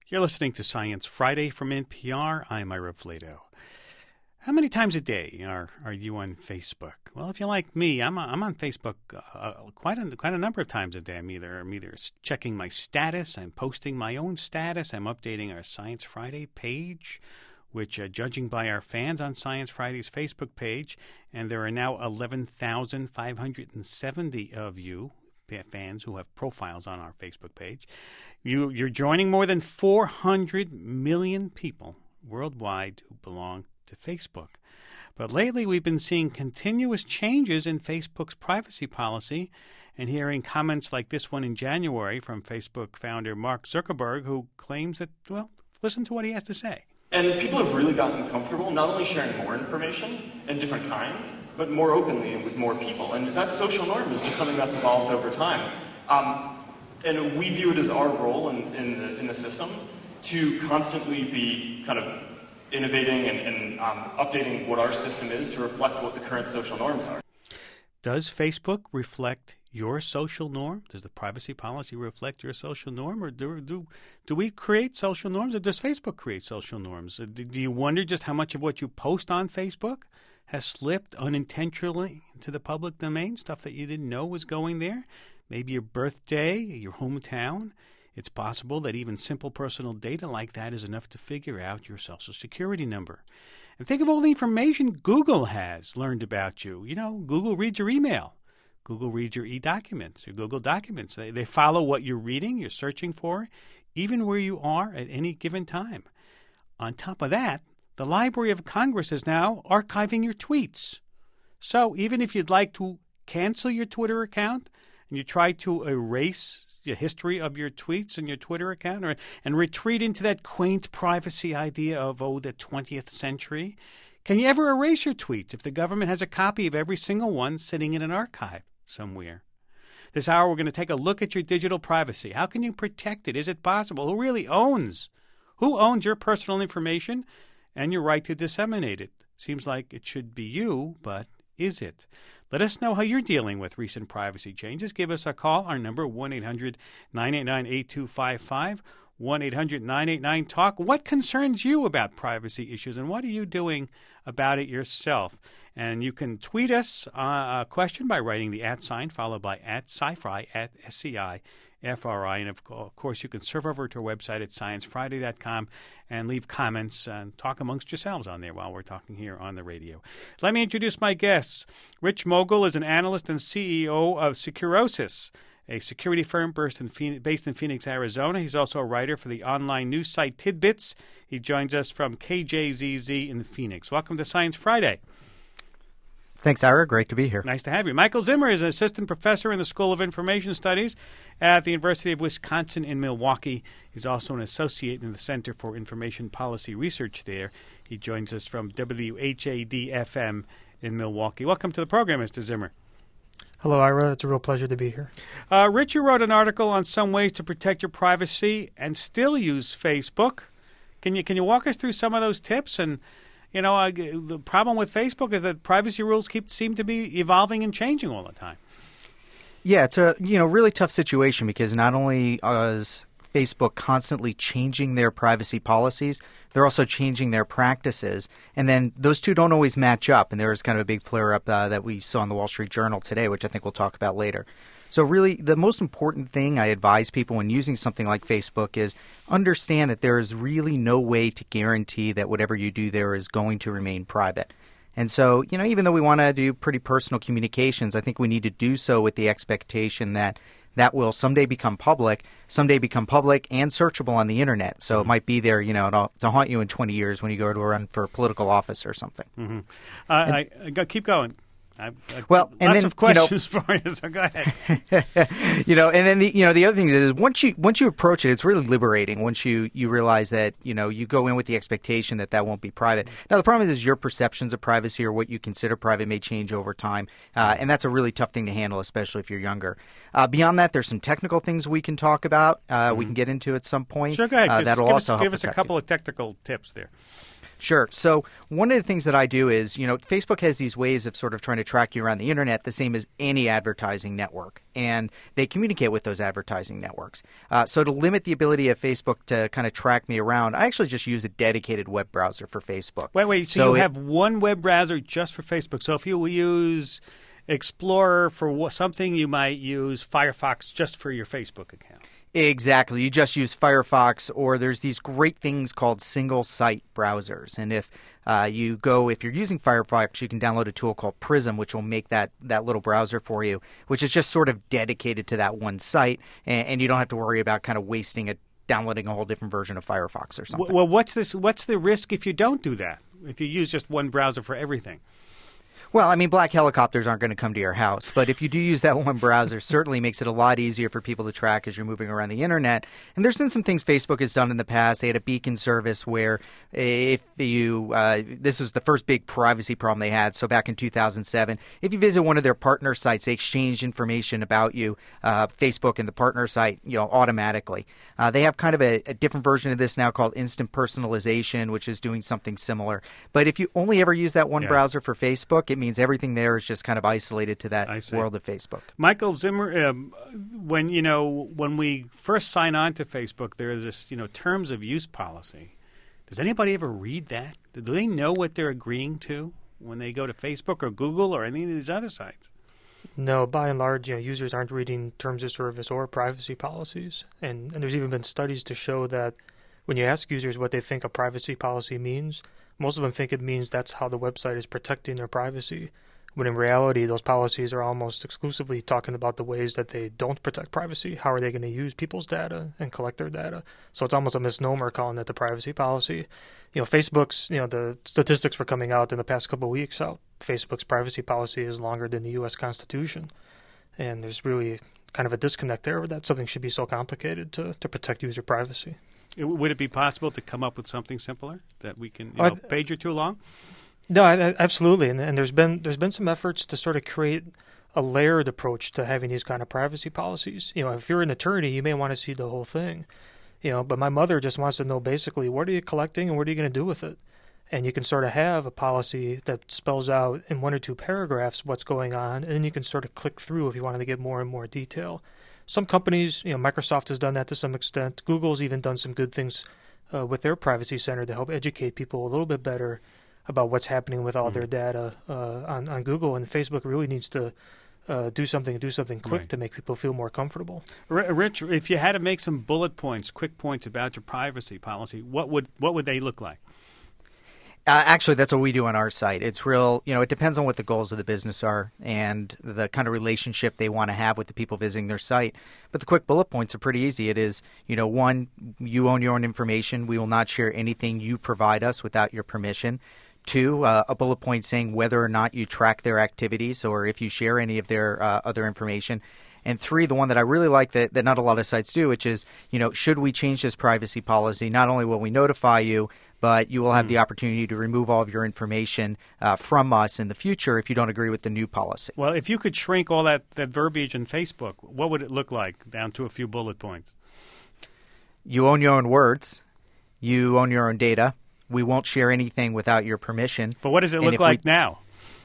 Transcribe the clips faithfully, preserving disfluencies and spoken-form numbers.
You're listening to Science Friday from N P R. I'm Ira Vlado. How many times a day are, are you on Facebook? Well, if you're like me, I'm I'm on Facebook uh, quite a quite a number of times a day. I'm either I'm either checking my status, I'm posting my own status, I'm updating our Science Friday page, which, uh, judging by our fans on Science Friday's Facebook page, and there are now eleven thousand five hundred seventy of you fans who have profiles on our Facebook page. You, you're joining more than four hundred million people worldwide who belong to Facebook. But lately we've been seeing continuous changes in Facebook's privacy policy and hearing comments like this one in January from Facebook founder Mark Zuckerberg, who claims that, well, listen to what he has to say. And people have really gotten comfortable not only sharing more information and different kinds, but more openly and with more people. And that social norm is just something that's evolved over time. Um, and we view it as our role in, in, the, in the system to constantly be kind of innovating and, and um, updating what our system is to reflect what the current social norms are. Does Facebook reflect your social norm? Does the privacy policy reflect your social norm? Or do do, do we create social norms, or does Facebook create social norms? Do, do you wonder just how much of what you post on Facebook has slipped unintentionally into the public domain, stuff that you didn't know was going there? Maybe your birthday, your hometown. It's possible that even simple personal data like that is enough to figure out your Social Security number. And think of all the information Google has learned about you. You know, Google reads your email. Google reads your e-documents, your Google documents. They, they follow what you're reading, you're searching for, even where you are at any given time. On top of that, the Library of Congress is now archiving your tweets. So even if you'd like to cancel your Twitter account and you try to erase the history of your tweets and your Twitter account, or, and retreat into that quaint privacy idea of, oh, the twentieth century, can you ever erase your tweets if the government has a copy of every single one sitting in an archive somewhere? This hour, we're going to take a look at your digital privacy. How can you protect it? Is it possible? Who really owns? Who owns your personal information and your right to disseminate it? Seems like it should be you, but is it? Let us know how you're dealing with recent privacy changes. Give us a call. Our number, one eight hundred nine eight nine eight two five five, one eight hundred nine eight nine talk. What concerns you about privacy issues, and what are you doing about it yourself? And you can tweet us uh, a question by writing the at sign, followed by at sci-fi, at S C I F R I. And, of course, you can surf over to our website at science friday dot com and leave comments and talk amongst yourselves on there while we're talking here on the radio. Let me introduce my guests. Rich Mogull is an analyst and C E O of Securosis, a security firm based in, Phoenix, based in Phoenix, Arizona. He's also a writer for the online news site Tidbits. He joins us from K J Z Z in Phoenix. Welcome to Science Friday. Thanks, Ira. Great to be here. Nice to have you. Michael Zimmer is an assistant professor in the School of Information Studies at the University of Wisconsin in Milwaukee. He's also an associate in the Center for Information Policy Research there. He joins us from W H A D F M in Milwaukee. Welcome to the program, Mister Zimmer. Hello, Ira. It's a real pleasure to be here. Uh, Rich, you wrote an article on some ways to protect your privacy and still use Facebook. Can you can you walk us through some of those tips? And You know, uh, the problem with Facebook is that privacy rules keep seem to be evolving and changing all the time. Yeah, it's a you know really tough situation because not only is Facebook constantly changing their privacy policies, they're also changing their practices, and then those two don't always match up. And there was kind of a big flare-up uh, that we saw in the Wall Street Journal today, which I think we'll talk about later. So really, the most important thing I advise people when using something like Facebook is understand that there is really no way to guarantee that whatever you do there is going to remain private. And so, you know, even though we want to do pretty personal communications, I think we need to do so with the expectation that that will someday become public, someday become public and searchable on the Internet. So mm-hmm. It might be there, you know, to, to haunt you in twenty years when you go to run for political office or something. Mm-hmm. Uh, and, I, I, keep going. I, I, well, and lots then, of questions you know, for you, so go ahead. you know, and then the, you know the other thing is once you once you approach it, it's really liberating. Once you, you realize that you know you go in with the expectation that that won't be private. Now the problem is your perceptions of privacy or what you consider private may change over time, uh, and that's a really tough thing to handle, especially if you're younger. Uh, beyond that, there's some technical things we can talk about. Uh, mm-hmm. We can get into at some point. Sure, go ahead. Uh, Just that'll give also us, help give us a couple you. of technical tips there. Sure. So one of the things that I do is, you know, Facebook has these ways of sort of trying to track you around the internet, the same as any advertising network, and they communicate with those advertising networks. Uh, so to limit the ability of Facebook to kind of track me around, I actually just use a dedicated web browser for Facebook. Wait, wait. So, so you it, have one web browser just for Facebook. So if you use Explorer for something, you might use Firefox just for your Facebook account. Exactly. You just use Firefox, or there's these great things called single-site browsers. And if uh, you go, if you're using Firefox, you can download a tool called Prism, which will make that, that little browser for you, which is just sort of dedicated to that one site, and, and you don't have to worry about kind of wasting it, downloading a whole different version of Firefox or something. Well, what's this? What's the risk if you don't do that? If you use just one browser for everything? Well, I mean, black helicopters aren't going to come to your house, but if you do use that one browser, certainly makes it a lot easier for people to track as you're moving around the internet. And there's been some things Facebook has done in the past. They had a beacon service where if you uh, – this is the first big privacy problem they had. So back in two thousand seven, if you visit one of their partner sites, they exchange information about you, uh, Facebook and the partner site, you know, automatically. Uh, they have kind of a, a different version of this now called instant personalization, which is doing something similar. But if you only ever use that one yeah. browser for Facebook, it means everything there is just kind of isolated to that world of Facebook. Michael Zimmer, um, when you know when we first sign on to Facebook, there is this you know terms of use policy. Does anybody ever read that? Do they know what they're agreeing to when they go to Facebook or Google or any of these other sites? No, by and large, you know, users aren't reading terms of service or privacy policies, and, and there's even been studies to show that when you ask users what they think a privacy policy means, most of them think it means that's how the website is protecting their privacy, when in reality, those policies are almost exclusively talking about the ways that they don't protect privacy. How are they going to use people's data and collect their data? So it's almost a misnomer calling it the privacy policy. You know, Facebook's, you know, the statistics were coming out in the past couple of weeks out. Facebook's privacy policy is longer than the U S Constitution. And there's really kind of a disconnect there where that something should be so complicated to, to protect user privacy. Would it be possible to come up with something simpler that we can, you know, uh, page or two long? No, I, I, absolutely, and, and there's been there's been some efforts to sort of create a layered approach to having these kind of privacy policies. You know, if you're an attorney, you may want to see the whole thing. You know, but my mother just wants to know basically what are you collecting and what are you going to do with it, and you can sort of have a policy that spells out in one or two paragraphs what's going on, and then you can sort of click through if you wanted to get more and more detail. Some companies, you know, Microsoft has done that to some extent. Google's even done some good things uh, with their privacy center to help educate people a little bit better about what's happening with all mm-hmm. their data uh, on, on Google. And Facebook really needs to uh, do something, do something quick right. to make people feel more comfortable. R- Rich, if you had to make some bullet points, quick points about your privacy policy, what would what would they look like? Uh, actually, that's what we do on our site. It's real, you know, it depends on what the goals of the business are and the kind of relationship they want to have with the people visiting their site. But the quick bullet points are pretty easy. It is, you know, one, you own your own information. We will not share anything you provide us without your permission. Two, uh, a bullet point saying whether or not you track their activities or if you share any of their uh, other information. And three, the one that I really like that, that not a lot of sites do, which is, you know, should we change this privacy policy, not only will we notify you, but you will have mm. the opportunity to remove all of your information uh, from us in the future if you don't agree with the new policy. Well, if you could shrink all that, that verbiage in Facebook, what would it look like down to a few bullet points? You own your own words. You own your own data. We won't share anything without your permission. But what does it and look like we... now?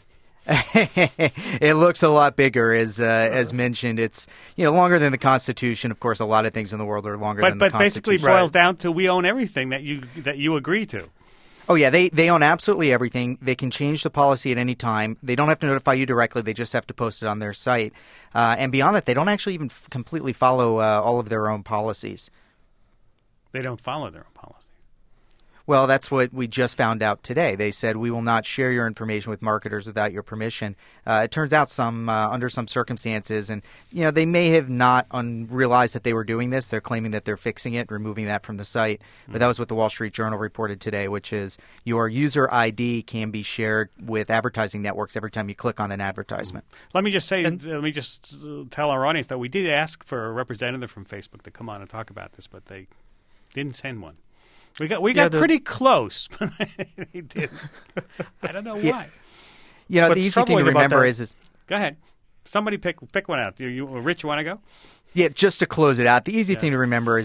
It looks a lot bigger, as uh, as mentioned. It's you know longer than the Constitution. Of course, a lot of things in the world are longer but, than the but Constitution. But basically, boils down to we own everything that you that you agree to. Oh yeah, they they own absolutely everything. They can change the policy at any time. They don't have to notify you directly. They just have to post it on their site. Uh, and beyond that, they don't actually even f- completely follow uh, all of their own policies. They don't follow their own policy. Well, that's what we just found out today. They said we will not share your information with marketers without your permission. Uh, it turns out some uh, under some circumstances, and you know they may have not un- realized that they were doing this. They're claiming that they're fixing it, removing that from the site. Mm-hmm. But that was what the Wall Street Journal reported today, which is your user I D can be shared with advertising networks every time you click on an advertisement. Mm-hmm. Let me just say, and, let me just tell our audience that we did ask for a representative from Facebook to come on and talk about this, but they didn't send one. We got we got yeah, the, pretty close, but he didn't. I don't know why. Yeah. You know, What's the easy thing to remember is, is... Go ahead. Somebody pick pick one out. You, you, Rich, you want to go? Yeah, just to close it out, the easy yeah. thing to remember is is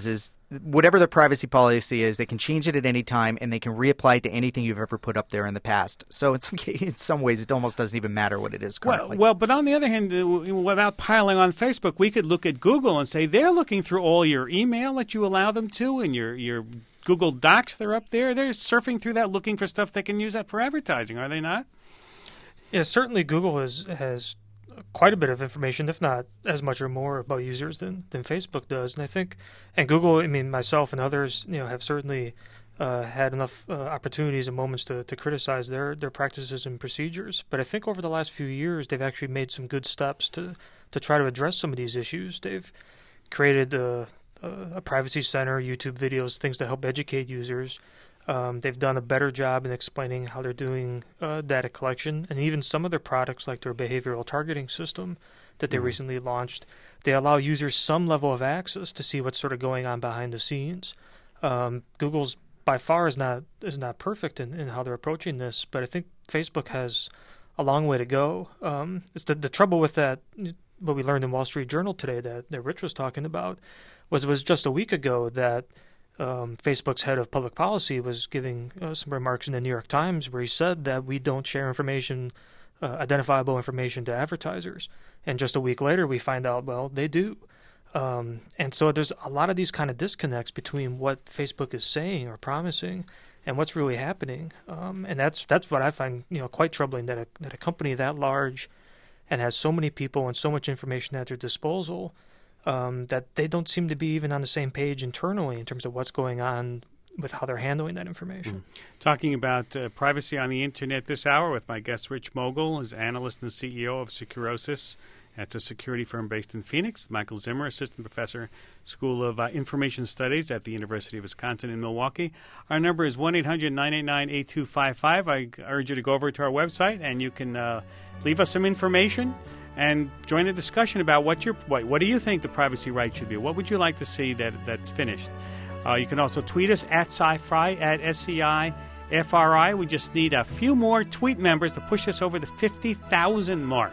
whatever the privacy policy is, they can change it at any time, and they can reapply it to anything you've ever put up there in the past. So in some, in some ways, it almost doesn't even matter what it is currently. Well, well, but on the other hand, uh, without piling on Facebook, we could look at Google and say they're looking through all your email that you allow them to, and your your Google Docs they're up there. They're surfing through that, looking for stuff they can use that for advertising, are they not? Yeah, certainly Google has has quite a bit of information, if not as much or more, about users than, than Facebook does. And I think, and Google, I mean, myself and others, you know, have certainly uh, had enough uh, opportunities and moments to, to criticize their, their practices and procedures. But I think over the last few years, they've actually made some good steps to, to try to address some of these issues. They've created a, a, a privacy center, YouTube videos, things to help educate users. Um, they've done a better job in explaining how they're doing uh, data collection, and even some of their products, like their behavioral targeting system that they mm-hmm. recently launched, they allow users some level of access to see what's sort of going on behind the scenes. Um, Google's by far is not is not perfect in, in how they're approaching this, but I think Facebook has a long way to go. Um, it's the, the trouble with that, what we learned in Wall Street Journal today that, that Rich was talking about, was it was just a week ago that Um, Facebook's head of public policy was giving uh, some remarks in the New York Times where he said that we don't share information, uh, identifiable information to advertisers. And just a week later, we find out, well, they do. Um, and so there's a lot of these kind of disconnects between what Facebook is saying or promising and what's really happening. Um, and that's that's what I find, you know, quite troubling, that a, that a company that large and has so many people and so much information at their disposal, Um, that they don't seem to be even on the same page internally in terms of what's going on with how they're handling that information. Mm. Talking about uh, privacy on the Internet this hour with my guest, Rich Mogul, is analyst and C E O of Securosis. That's a security firm based in Phoenix. Michael Zimmer, assistant professor, School of uh, Information Studies at the University of Wisconsin in Milwaukee. Our number is one eight hundred nine eight nine eight two five five. I urge you to go over to our website and you can uh, leave us some information and join a discussion about what your what, what do you think the privacy right should be? What would you like to see that that's finished? Uh, you can also tweet us at SciFri, at S C I F R I. We just need a few more tweet members to push us over the fifty thousand mark.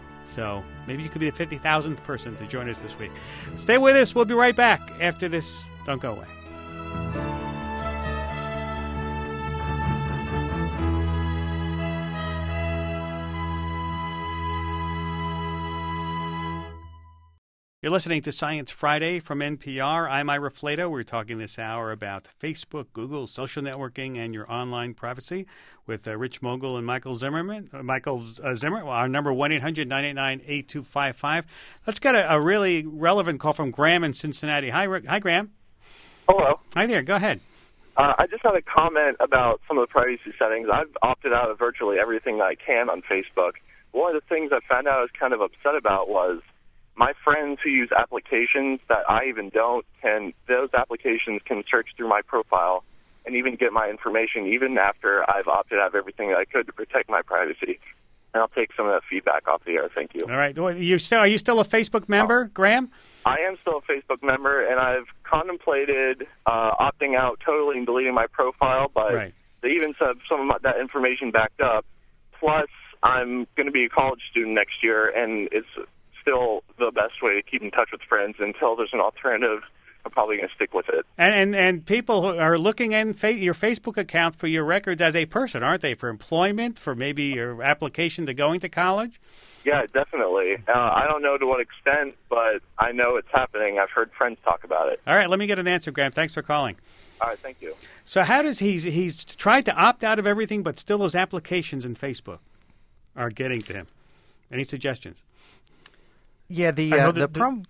So maybe you could be the fifty thousandth person to join us this week. Stay with us. We'll be right back after this. Don't go away. You're listening to Science Friday from N P R. I'm Ira Flato. We're talking this hour about Facebook, Google, social networking, and your online privacy with uh, Rich Mogul and Michael Zimmerman. Uh, Michael uh, Zimmer, well, our number one eight hundred nine eight nine eight two five five. Let's get a, a really relevant call from Graham in Cincinnati. Hi, hi, Graham. Hello. Hi there. Go ahead. Uh, I just had a comment about some of the privacy settings. I've opted out of virtually everything that I can on Facebook. One of the things I found out I was kind of upset about was my friends who use applications that I even don't, can those applications can search through my profile and even get my information even after I've opted out of everything that I could to protect my privacy. And I'll take some of that feedback off the air. Thank you. All right. You still, are you still a Facebook member, oh. Graham? I am still a Facebook member, and I've contemplated uh, opting out totally and deleting my profile, but right. they even said some of that information backed up. Plus, I'm going to be a college student next year, and it's still the best way to keep in touch with friends. Until there's an alternative, I'm probably going to stick with it. And and, and people are looking at fa- your Facebook account for your records as a person, aren't they? For employment, for maybe your application to going to college? Yeah, definitely. Uh, I don't know to what extent, but I know it's happening. I've heard friends talk about it. All right, let me get an answer, Graham. Thanks for calling. All right, thank you. So how does he, he's tried to opt out of everything, but still those applications in Facebook are getting to him. Any suggestions? Yeah, the uh, the, the problem.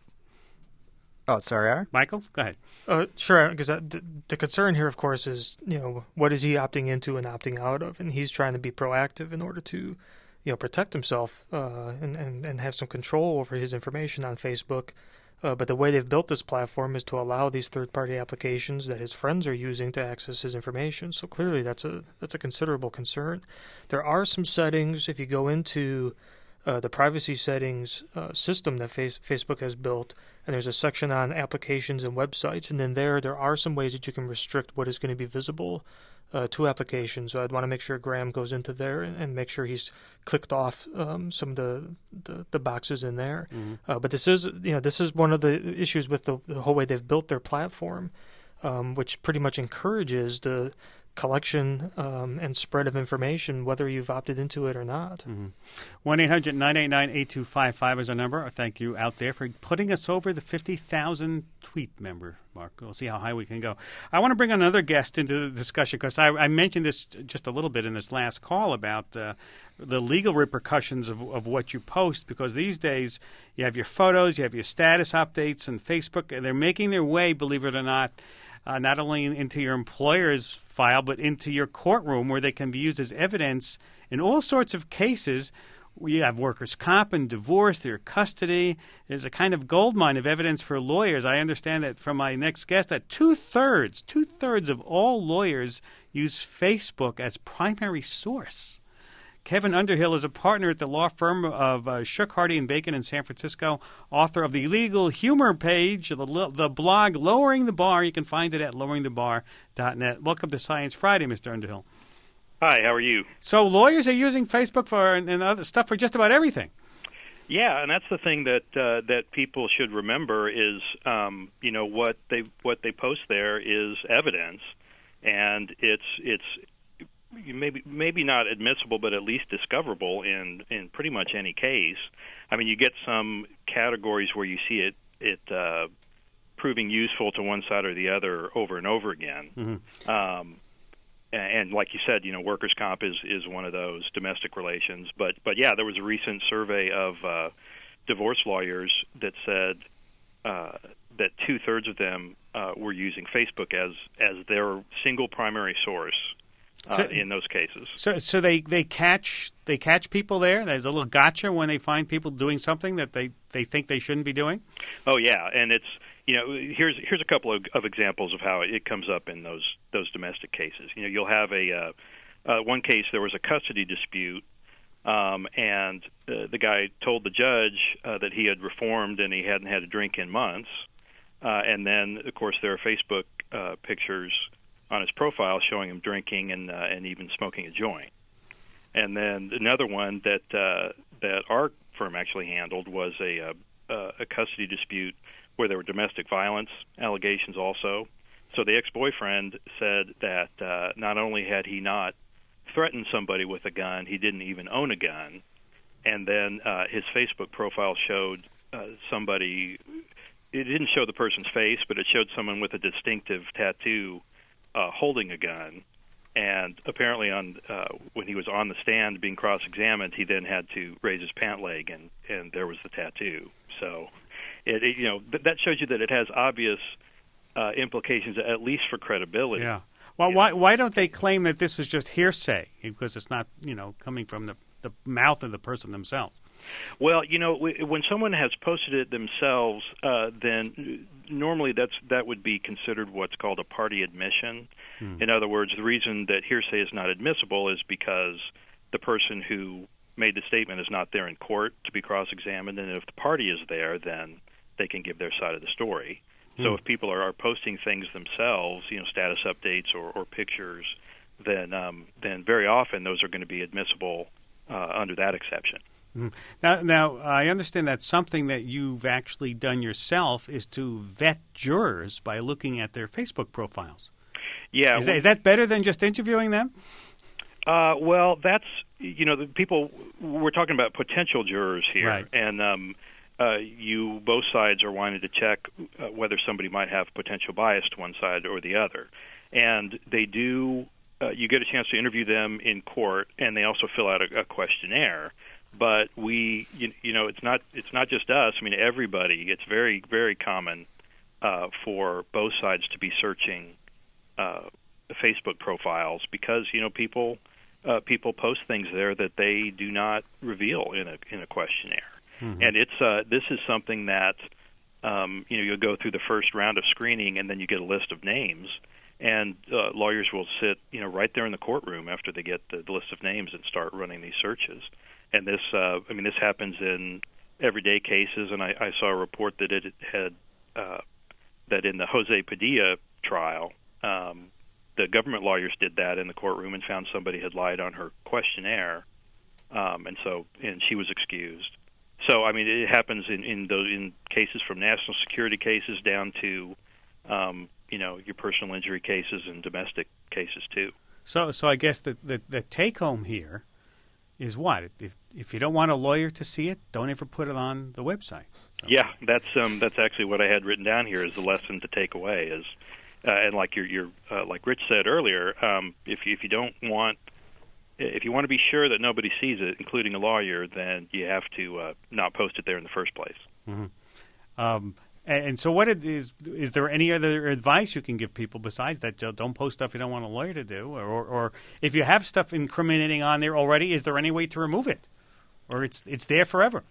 Oh, sorry, Aaron? Michael, go ahead. Uh, sure, because the, the concern here, of course, is you know what is he opting into and opting out of, and he's trying to be proactive in order to, you know, protect himself uh, and, and and have some control over his information on Facebook. Uh, but the way they've built this platform is to allow these third-party applications that his friends are using to access his information. So clearly, that's a that's a considerable concern. There are some settings if you go into uh, the privacy settings uh, system that face- Facebook has built, and there's a section on applications and websites, and then there there are some ways that you can restrict what is going to be visible uh, to applications. So I'd want to make sure Graham goes into there and, and make sure he's clicked off um, some of the, the, the boxes in there. Mm-hmm. Uh, but this is you know this is one of the issues with the, the whole way they've built their platform, um, which pretty much encourages the collection um, and spread of information, whether you've opted into it or not. one eight hundred nine eight nine eight two five five is our number. Thank you out there for putting us over the fifty thousand tweet member mark. We'll see how high we can go. I want to bring another guest into the discussion because I, I mentioned this just a little bit in this last call about uh, the legal repercussions of, of what you post, because these days you have your photos, you have your status updates on Facebook, and they're making their way, believe it or not, Uh, not only in, into your employer's file, but into your courtroom, where they can be used as evidence in all sorts of cases. You have workers' comp and divorce, their custody. There's a kind of goldmine of evidence for lawyers. I understand that from my next guest that two-thirds, two-thirds of all lawyers use Facebook as primary source. Kevin Underhill is a partner at the law firm of uh, Shook, Hardy and Bacon in San Francisco, author of the Legal Humor page, the, the blog Lowering the Bar. You can find it at lowering the bar dot net. Welcome to Science Friday, Mister Underhill. Hi, how are you? So lawyers are using Facebook for and, and other stuff for just about everything. Yeah, and that's the thing that uh, that people should remember is, um, you know, what they what they post there is evidence, and it's it's. Maybe maybe not admissible, but at least discoverable in, in pretty much any case. I mean, you get some categories where you see it it uh, proving useful to one side or the other over and over again. Mm-hmm. Um, and, and like you said, you know, workers' comp is, is one of those, domestic relations. But but yeah, there was a recent survey of uh, divorce lawyers that said uh, that two thirds of them uh, were using Facebook as as their single primary source. Uh, so, in those cases, so so they, they catch they catch people there. There's a little gotcha when they find people doing something that they, they think they shouldn't be doing. Oh yeah, and it's you know here's here's a couple of, of examples of how it comes up in those those domestic cases. You know, you'll have a uh, uh, one case there was a custody dispute, um, and uh, the guy told the judge uh, that he had reformed and he hadn't had a drink in months, uh, and then of course there are Facebook uh, pictures on his profile showing him drinking and uh, and even smoking a joint. And then another one that uh, that our firm actually handled was a uh, a custody dispute where there were domestic violence allegations also. So the ex-boyfriend said that uh, not only had he not threatened somebody with a gun, he didn't even own a gun. And then uh, his Facebook profile showed uh, somebody. It didn't show the person's face, but it showed someone with a distinctive tattoo Uh, holding a gun, and apparently on uh, when he was on the stand being cross-examined, he then had to raise his pant leg, and, and there was the tattoo. So, it, it, you know, th- that shows you that it has obvious uh, implications, at least for credibility. Yeah. Well, why know? why don't they claim that this is just hearsay because it's not you know coming from the the mouth of the person themselves? Well, you know, when someone has posted it themselves, uh, then normally that's that would be considered what's called a party admission. Hmm. In other words, the reason that hearsay is not admissible is because the person who made the statement is not there in court to be cross-examined, and if the party is there, then they can give their side of the story. Hmm. So if people are, are posting things themselves, you know, status updates or, or pictures, then um, then very often those are going to be admissible uh, under that exception. Now, now, I understand that something that you've actually done yourself is to vet jurors by looking at their Facebook profiles. Yeah. Is that, is that better than just interviewing them? Uh, well, that's, you know, the people, we're talking about potential jurors here. Right. And um, uh, you, both sides are wanting to check uh, whether somebody might have potential bias to one side or the other. And they do, uh, you get a chance to interview them in court, and they also fill out a, a questionnaire. But we, you, you know, it's not it's not just us. I mean, everybody. It's very, very common uh, for both sides to be searching uh, Facebook profiles because you know people uh, people post things there that they do not reveal in a in a questionnaire, mm-hmm. and it's uh, this is something that um, you know you'll go through the first round of screening and then you get a list of names. And uh, lawyers will sit, you know, right there in the courtroom after they get the, the list of names and start running these searches. and this, uh, I mean, this happens in everyday cases. And I, I saw a report that it had uh, that in the Jose Padilla trial, um, the government lawyers did that in the courtroom and found somebody had lied on her questionnaire, um, and so and she was excused. So I mean, it happens in in those in cases from national security cases down to um, you know your personal injury cases and domestic cases too. So so I guess the the, the take home here is what if if you don't want a lawyer to see it, don't ever put it on the website. So. Yeah, that's um, that's actually what I had written down here as the lesson to take away is. Uh, and like you're, you're uh, like Rich said earlier, um, if you, if you don't want, if you want to be sure that nobody sees it, including a lawyer, then you have to uh, not post it there in the first place. Mm-hmm. Um, and, and so, what it is is there any other advice you can give people besides that? Don't post stuff you don't want a lawyer to do, or, or, or if you have stuff incriminating on there already, is there any way to remove it, or it's it's there forever?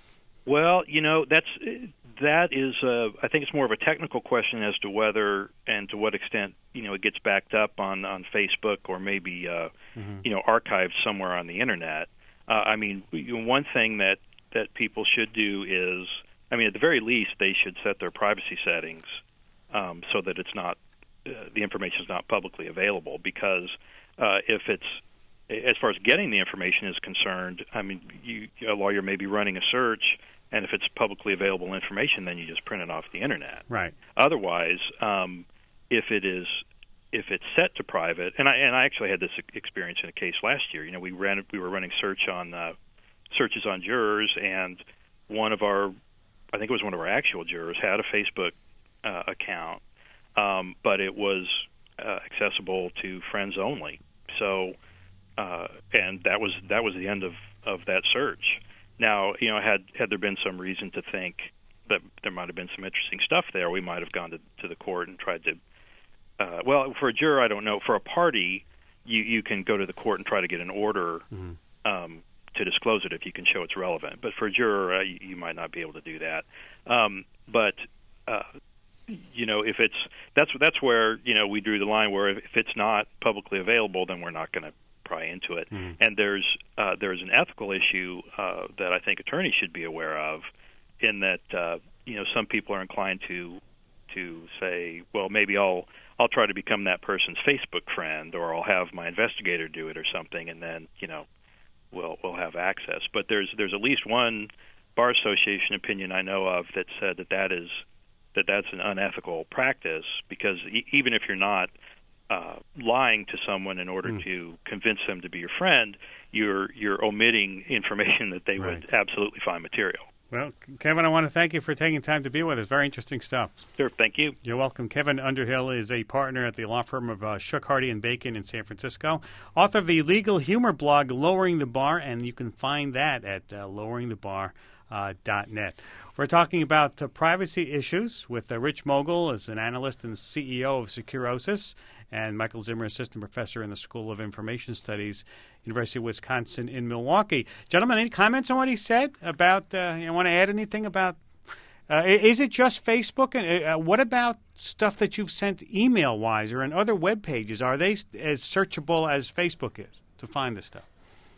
Well, you know, that's that is, uh, I think it's more of a technical question as to whether and to what extent, you know, it gets backed up on, on Facebook or maybe, uh, mm-hmm. you know, archived somewhere on the Internet. Uh, I mean, one thing that, that people should do is, I mean, at the very least, they should set their privacy settings um, so that it's not, uh, the information is not publicly available, because uh, if it's, as far as getting the information is concerned, I mean, you, a lawyer may be running a search, and if it's publicly available information, then you just print it off the Internet. Right. Otherwise, um, if it is, if it's set to private, and I and I actually had this experience in a case last year. You know, we ran we were running search on uh, searches on jurors, and one of our, I think it was one of our actual jurors, had a Facebook uh, account, um, but it was uh, accessible to friends only. So, uh, and that was that was the end of, of that search. Now, you know, had had there been some reason to think that there might have been some interesting stuff there, we might have gone to, to the court and tried to. Uh, well, for a juror, I don't know. For a party, you, you can go to the court and try to get an order mm-hmm. um, to disclose it if you can show it's relevant. But for a juror, uh, you, you might not be able to do that. Um, but uh, you know, if it's that's that's where you know we drew the line. Where if it's not publicly available, then we're not going to pry into it. Mm-hmm. And there's uh, there's an ethical issue uh, that I think attorneys should be aware of, in that uh, you know some people are inclined to to say, well, maybe I'll I'll try to become that person's Facebook friend, or I'll have my investigator do it or something, and then you know we'll we'll have access. But there's there's at least one bar association opinion I know of that said that that is that that's an unethical practice, because e- even if you're not Uh, lying to someone in order mm. to convince them to be your friend, you're you're omitting information that they right. would absolutely find material. Well, Kevin, I want to thank you for taking time to be with us. Very interesting stuff. Sure, thank you. You're welcome. Kevin Underhill is a partner at the law firm of uh, Shook, Hardy and Bacon in San Francisco, author of the legal humor blog Lowering the Bar, and you can find that at uh, lowering the bar dot net. We're talking about uh, privacy issues with uh, Rich Mogul as an analyst and C E O of Securosis, and Michael Zimmer, assistant professor in the School of Information Studies, University of Wisconsin in Milwaukee. Gentlemen, any comments on what he said about, uh, you want to add anything about, uh, is it just Facebook? And uh, what about stuff that you've sent email-wise or in other web pages? Are they as searchable as Facebook is to find this stuff?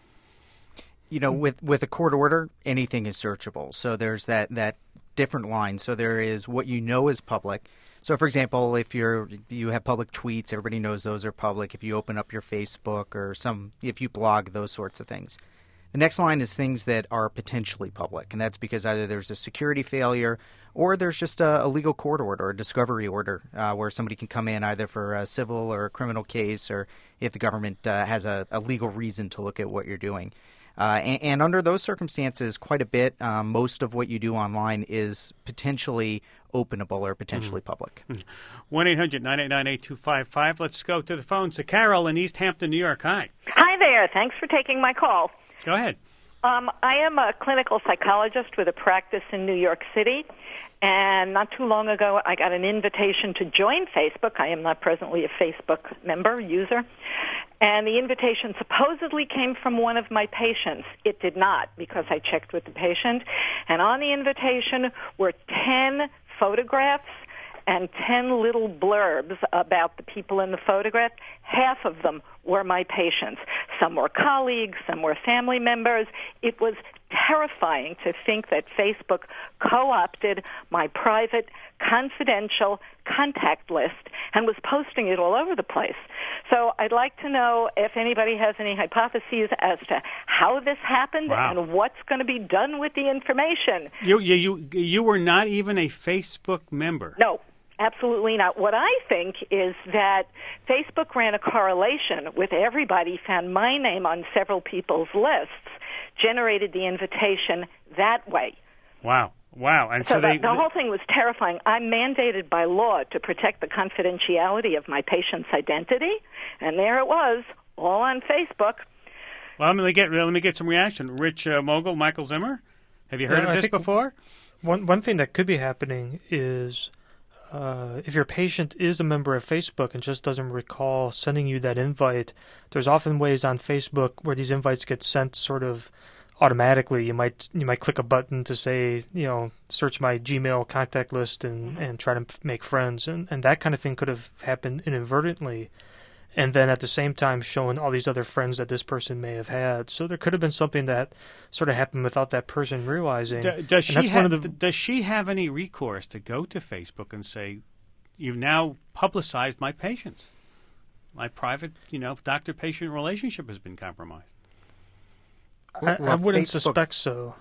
You know, with, with a court order, anything is searchable. So there's that, that different line. So there is what you know is public. So, for example, if you're you have public tweets, everybody knows those are public. If you open up your Facebook or some, if you blog, those sorts of things. The next line is things that are potentially public, and that's because either there's a security failure or there's just a, a legal court order or a discovery order uh, where somebody can come in either for a civil or a criminal case, or if the government uh, has a, a legal reason to look at what you're doing. Uh, and, and under those circumstances, quite a bit, um, most of what you do online is potentially openable or potentially mm-hmm. public. one eight hundred nine eight nine eight two five five. Let's go to the phone. So Carol in East Hampton, New York. Hi. Hi there. Thanks for taking my call. Go ahead. Um, I am a clinical psychologist with a practice in New York City. And not too long ago, I got an invitation to join Facebook. I am not presently a Facebook member, user. And the invitation supposedly came from one of my patients. It did not, because I checked with the patient. And on the invitation were ten photographs and ten little blurbs about the people in the photograph. Half of them were my patients. Some were colleagues, some were family members. It was terrifying to think that Facebook co-opted my private, confidential contact list and was posting it all over the place. So I'd like to know if anybody has any hypotheses as to how this happened Wow. and what's going to be done with the information. You, you, you, you were not even a Facebook member. No. Absolutely not. What I think is that Facebook ran a correlation with everybody, found my name on several people's lists, generated the invitation that way. Wow. Wow. And So, so, the, they, the whole thing was terrifying. I'm mandated by law to protect the confidentiality of my patient's identity, and there it was, all on Facebook. Well, let me get let me get some reaction. Rich uh, Mogul, Michael Zimmer, have you heard Yeah, of I this think before? One one thing that could be happening is uh, if your patient is a member of Facebook and just doesn't recall sending you that invite, there's often ways on Facebook where these invites get sent sort of automatically. You might you might click a button to say, you know, search my Gmail contact list and, and try to f- make friends, and, and that kind of thing could have happened inadvertently, and then at the same time showing all these other friends that this person may have had. So there could have been something that sort of happened without that person realizing. D- does And she that's one have of the- d- does she have any recourse to go to Facebook and say, "You've now publicized my patients. My private, you know, doctor-patient relationship has been compromised." I, I Well, wouldn't Facebook- suspect so.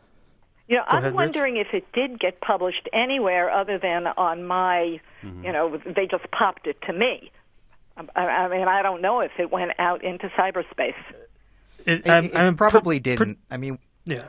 You know, Go I'm ahead, Rich. wondering if it did get published anywhere other than on my, Mm-hmm. you know, they just popped it to me. I, I mean, I don't know if it went out into cyberspace. It, It, I'm- it I'm per- probably per- didn't. I mean, yeah.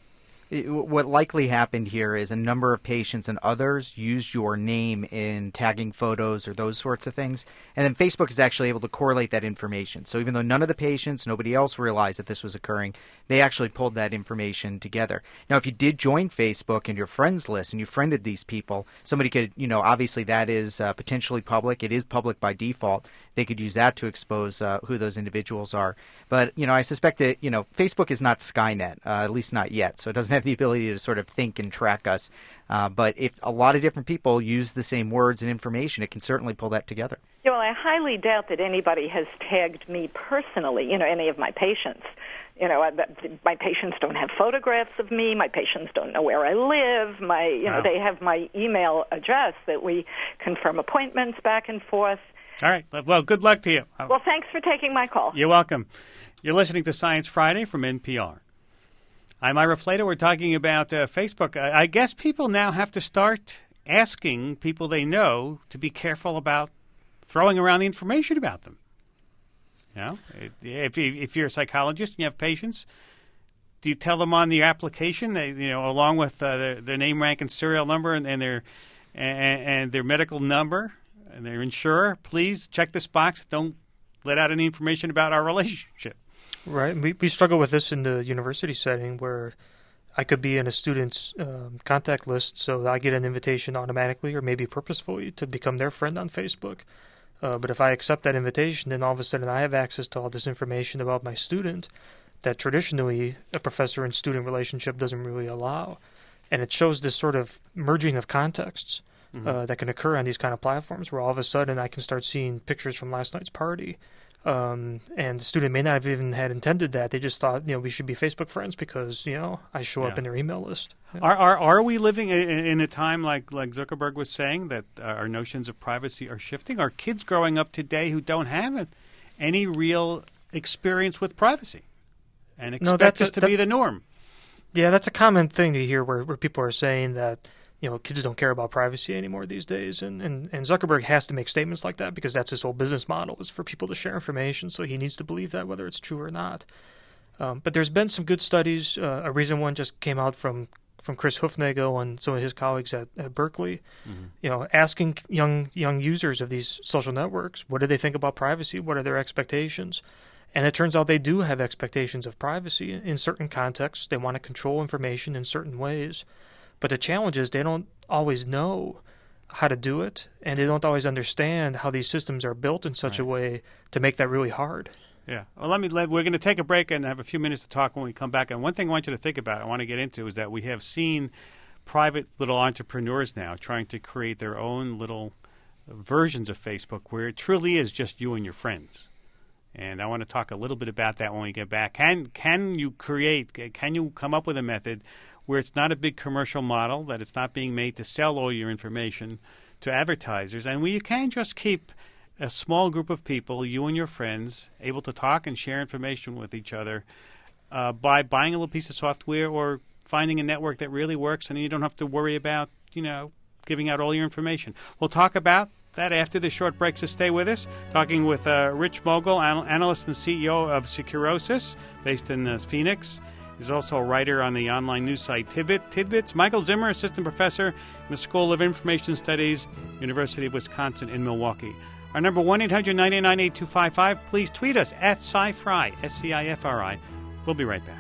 it, what likely happened here is a number of patients and others used your name in tagging photos or those sorts of things, and then Facebook is actually able to correlate that information. So even though none of the patients, nobody else realized that this was occurring, they actually pulled that information together. Now, if you did join Facebook and your friends list and you friended these people, somebody could, you know, obviously that is uh, potentially public. It is public by default. They could use that to expose uh, who those individuals are. But, you know, I suspect that, you know, Facebook is not Skynet, uh, at least not yet. So it doesn't have the ability to sort of think and track us. Uh, but if a lot of different people use the same words and information, it can certainly pull that together. Yeah, well, I highly doubt that anybody has tagged me personally, you know, any of my patients. You know, I, my patients don't have photographs of me. My patients don't know where I live. My, you know, Wow. they have my email address that we confirm appointments back and forth. All right. Well, good luck to you. Well, thanks for taking my call. You're welcome. You're listening to Science Friday from N P R. I'm Ira Flater. We're talking about uh, Facebook. I, I guess people now have to start asking people they know to be careful about throwing around the information about them. You know, if, if you're a psychologist and you have patients, do you tell them on the application, that, you know, along with uh, their, their name, rank, and serial number, and, and their and, and their medical number and their insurer, please check this box. Don't let out any information about our relationship. Right. We we struggle with this in the university setting where I could be in a student's um, contact list, so I get an invitation automatically or maybe purposefully to become their friend on Facebook. Uh, but if I accept that invitation, then all of a sudden I have access to all this information about my student that traditionally a professor and student relationship doesn't really allow. And it shows this sort of merging of contexts mm-hmm. uh, that can occur on these kind of platforms where all of a sudden I can start seeing pictures from last night's party. Um, and the student may not have even had intended that. They just thought, you know, we should be Facebook friends because, you know, I show Yeah. up in their email list. Yeah. Are, are are we living in, in a time like, like Zuckerberg was saying that uh, our notions of privacy are shifting? Are kids growing up today who don't have it, any real experience with privacy and expect that's this a- to that- be the norm? Yeah, that's a common thing to hear where, where people are saying that, you know, kids don't care about privacy anymore these days. And, and, and Zuckerberg has to make statements like that because that's his whole business model is for people to share information. So he needs to believe that whether it's true or not. Um, but there's been some good studies. Uh, a recent one just came out from, from Chris Hufnagel and some of his colleagues at, at Berkeley, mm-hmm. you know, asking young young users of these social networks, what do they think about privacy? What are their expectations? And it turns out they do have expectations of privacy in certain contexts. They want to control information in certain ways. But the challenge is they don't always know how to do it, and they don't always understand how these systems are built in such right. a way to make that really hard. Yeah. Well, let me. Let, we're going to take a break and have a few minutes to talk when we come back. And one thing I want you to think about, I want to get into, is that we have seen private little entrepreneurs now trying to create their own little versions of Facebook where it truly is just you and your friends. And I want to talk a little bit about that when we get back. Can can you create, can you come up with a method where it's not a big commercial model, that it's not being made to sell all your information to advertisers, and where you can just keep a small group of people, you and your friends, able to talk and share information with each other uh, by buying a little piece of software or finding a network that really works, and you don't have to worry about, you know, giving out all your information. We'll talk about that after the short break, so stay with us. Talking with uh, Rich Mogul, anal- analyst and C E O of Securosis, based in uh, Phoenix. He's also a writer on the online news site Tidbit, Tidbits. Michael Zimmer, assistant professor in the School of Information Studies, University of Wisconsin in Milwaukee. Our number, one eight hundred nine nine eight two five five. Please tweet us at SciFri, S C I F R I. We'll be right back.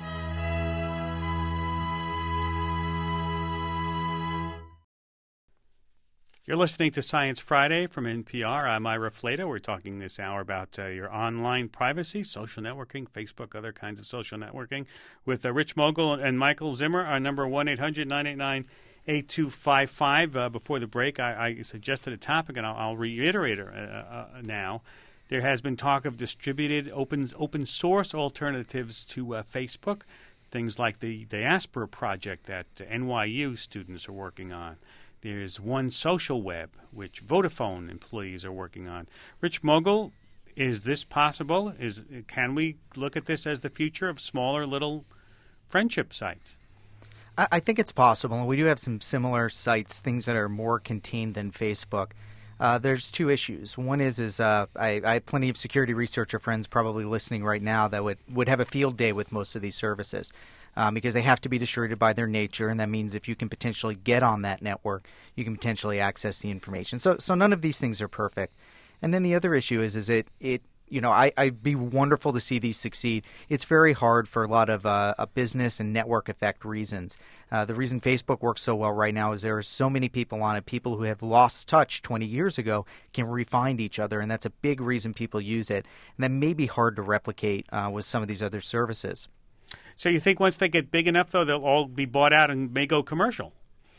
You're listening to Science Friday from N P R. I'm Ira Flatow. We're talking this hour about uh, your online privacy, social networking, Facebook, other kinds of social networking, with uh, Rich Mogul and Michael Zimmer. Our number, one eight hundred nine eight nine eight two five five. Uh, before the break, I, I suggested a topic, and I'll, I'll reiterate it uh, uh, now. There has been talk of distributed open open source alternatives to uh, Facebook, things like the Diaspora project that uh, N Y U students are working on. There's One Social Web, which Vodafone employees are working on. Rich Mogul, is this possible? Is can we look at this as the future of smaller little friendship sites? I, I think it's possible, and we do have some similar sites, things that are more contained than Facebook. Uh, there's two issues. One is, is uh, I, I have plenty of security researcher friends probably listening right now that would, would have a field day with most of these services. Um, because they have to be distributed by their nature, and that means if you can potentially get on that network, you can potentially access the information. So, so none of these things are perfect. And then the other issue is, is it, it you know, I, I'd be wonderful to see these succeed. It's very hard for a lot of uh, a business and network effect reasons. Uh, the reason Facebook works so well right now is there are so many people on it. People who have lost touch twenty years ago can re-find each other, and that's a big reason people use it. And that may be hard to replicate uh, with some of these other services. So you think once they get big enough, though, they'll all be bought out and may go commercial?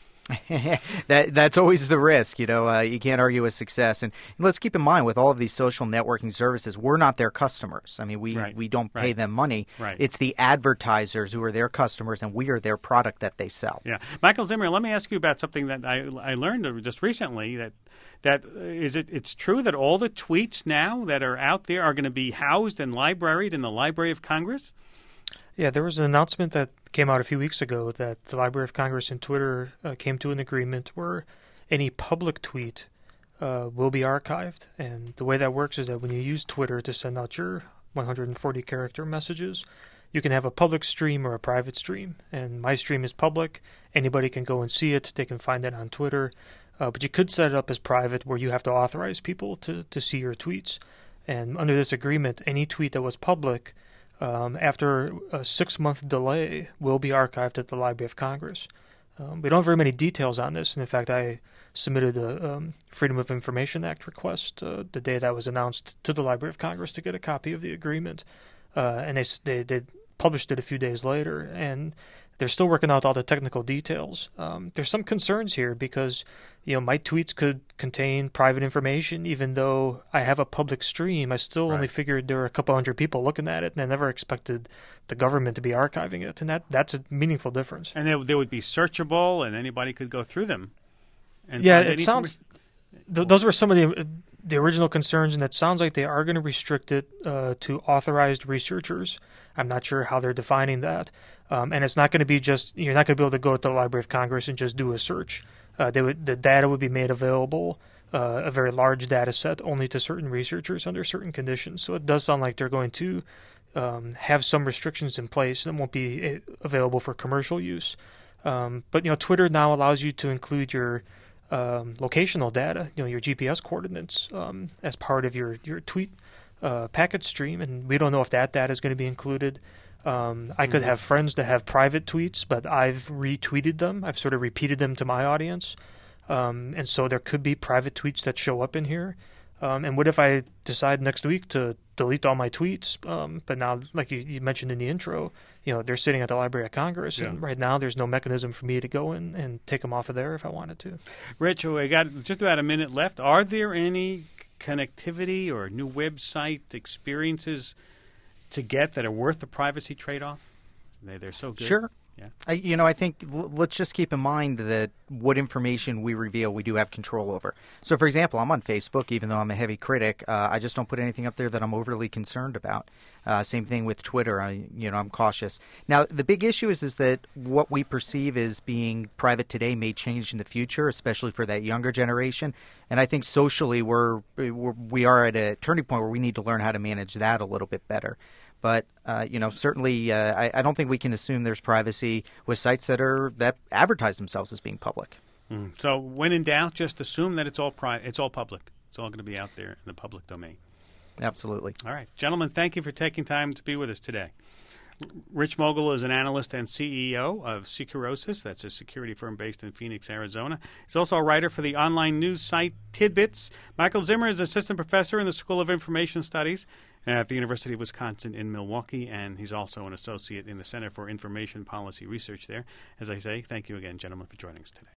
that that's always the risk, you know. Uh, you can't argue with success. And let's keep in mind, with all of these social networking services, we're not their customers. I mean, we, right. we don't pay right. them money. Right. It's the advertisers who are their customers, and we are their product that they sell. Yeah, Michael Zimmer, let me ask you about something that I I learned just recently. That that is it. It's true that all the tweets now that are out there are going to be housed and libraried in the Library of Congress. Yeah, there was an announcement that came out a few weeks ago that the Library of Congress and Twitter uh, came to an agreement where any public tweet uh, will be archived. And the way that works is that when you use Twitter to send out your one hundred forty character messages, you can have a public stream or a private stream. And my stream is public. Anybody can go and see it. They can find it on Twitter. Uh, but you could set it up as private where you have to authorize people to, to see your tweets. And under this agreement, any tweet that was public Um, after a six-month delay, will be archived at the Library of Congress. Um, we don't have very many details on this, and in fact, I submitted a um, Freedom of Information Act request uh, the day that was announced to the Library of Congress to get a copy of the agreement, uh, and they, they they published it a few days later, and they're still working out all the technical details. Um, there's some concerns here because, you know, my tweets could contain private information. Even though I have a public stream, I still right. only figured there were a couple hundred people looking at it, and I never expected the government to be archiving it. And that that's a meaningful difference. And they, they would be searchable, and anybody could go through them. And yeah, find it any sounds. Th- those were some of the the original concerns, and it sounds like they are going to restrict it uh, to authorized researchers. I'm not sure how they're defining that, um, and it's not going to be just you're not going to be able to go to the Library of Congress and just do a search. Uh, they would the data would be made available, uh, a very large data set, only to certain researchers under certain conditions. So it does sound like they're going to um, have some restrictions in place that won't be available for commercial use. Um, but you know, Twitter now allows you to include your Um, locational data, you know, your G P S coordinates um, as part of your your tweet uh, packet stream, and we don't know if that data is going to be included. Um, I could have friends that have private tweets, but I've retweeted them. I've sort of repeated them to my audience, um, and so there could be private tweets that show up in here. Um, and what if I decide next week to delete all my tweets? Um, but now, like you, you mentioned in the intro, you know, they're sitting at the Library of Congress, Yeah. and right now there's no mechanism for me to go in and take them off of there if I wanted to. Rich, we got just about a minute left. Are there any connectivity or new website experiences to get that are worth the privacy trade-off? They, they're so good. Sure. Yeah. I, you know, I think l- let's just keep in mind that what information we reveal, we do have control over. So, for example, I'm on Facebook, even though I'm a heavy critic. Uh, I just don't put anything up there that I'm overly concerned about. Uh, same thing with Twitter. I, you know, I'm cautious. Now, the big issue is is that what we perceive as being private today may change in the future, especially for that younger generation. And I think socially, we're, we're we are at a turning point where we need to learn how to manage that a little bit better. But, uh, you know, certainly uh, I, I don't think we can assume there's privacy with sites that are that advertise themselves as being public. Mm. So when in doubt, just assume that it's all pri- it's all public. It's all going to be out there in the public domain. Absolutely. All right. Gentlemen, thank you for taking time to be with us today. R- Rich Mogul is an analyst and C E O of Securosis. That's a security firm based in Phoenix, Arizona. He's also a writer for the online news site Tidbits. Michael Zimmer is assistant professor in the School of Information Studies at the University of Wisconsin in Milwaukee, and he's also an associate in the Center for Information Policy Research there. As I say, thank you again, gentlemen, for joining us today.